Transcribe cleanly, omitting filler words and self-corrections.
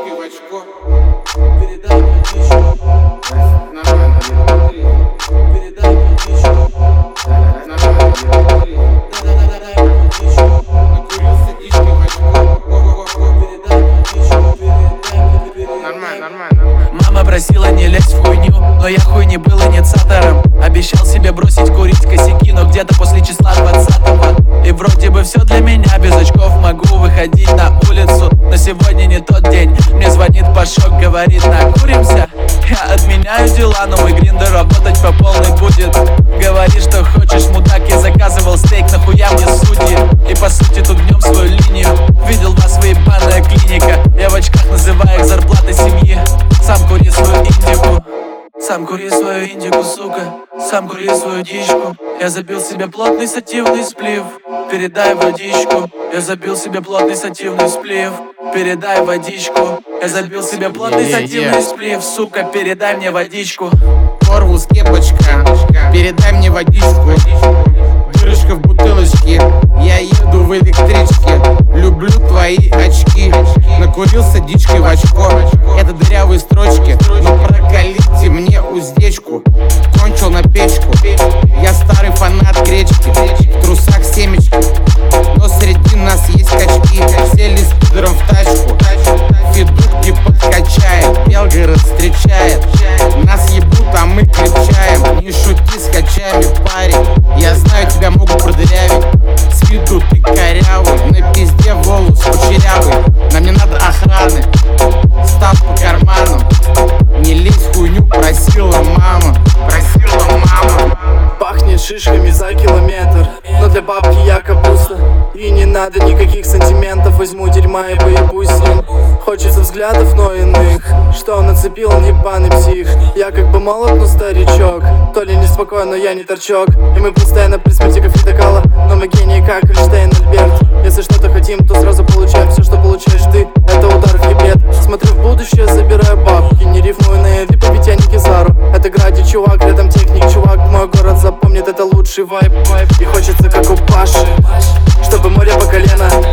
водичкой в очко. Передай водичку. Нормально, передай водичку. Нормально, передай водичку. Накурился дичкой в очко. Передай водичку. Нормально. Мама просила не лезть в хуйню, но я хуй не был инициатором. Обещал себе бросить курить косяки, но где-то после числа 20-го. И вроде бы все для меня, без очков могу выходить на улицу. Но сегодня не тот день, мне звонит Пашок, говорит: накуримся. Я отменяю дела, но мой гриндер работать по полной будет. Говори, что хочешь, мудак, я заказывал стейк, нахуя мне судьи. И по сути тут гнем свою линию. Видел вас, выебанная клиника. Я в очках называю их зарплатой семьи. Сам кури свою индику. Сам кури свою индику, сука. Сам кури свою дичку. Я забил себе плотный сативный сплив. Передай водичку. Я забил себе плотный сативный сплив. Передай водичку. Я забил себе плотный сативный сплив. Сука, передай мне водичку. Корвус, кепочка, передай мне водичку. Дырочка в бутылочке, я еду в электричке. Люблю твои очки. Накурился дичкой в очко. Это дырявые строчки, но прокалите мне уздечку. Кончил на печку. Я старый фанат гречки. В трусах семечки, но среди нас есть качки. Сели с пидором в тачку. Федук не подкачает, Белгород встречает. Нас ебут, а мы крепчаем. Не шути с качами, парень. Я знаю, тебя могут продырявить. С виду ты корявый, на пизде волос кучерявый. Нам не надо охраны, став по карманам. Не лезь в хуйню, просила мама. Пахнет шишками за километр, но для бабки я капуста. И не надо никаких сантиментов, возьму дерьма и поебусь с ним. Хочется взглядов, но иных. Что нацепил он, ебаный псих. Я как бы молод, но старичок. То ли неспокойно, но я не торчок. И мы постоянно при смерти кофе кала. Но мы гении, как Эйнштейн Альберт. Если что-то хотим, то сразу получаем. Все, что получаешь ты, это удар в ебет. Смотрю в будущее, забираю бабки. Не рифмую на Эдри, ведь я не Кизару. Это гради, чувак, рядом техник, чувак. Мой город запомнит, это лучший вайб. И хочется, как у Паши, чтобы море по колено.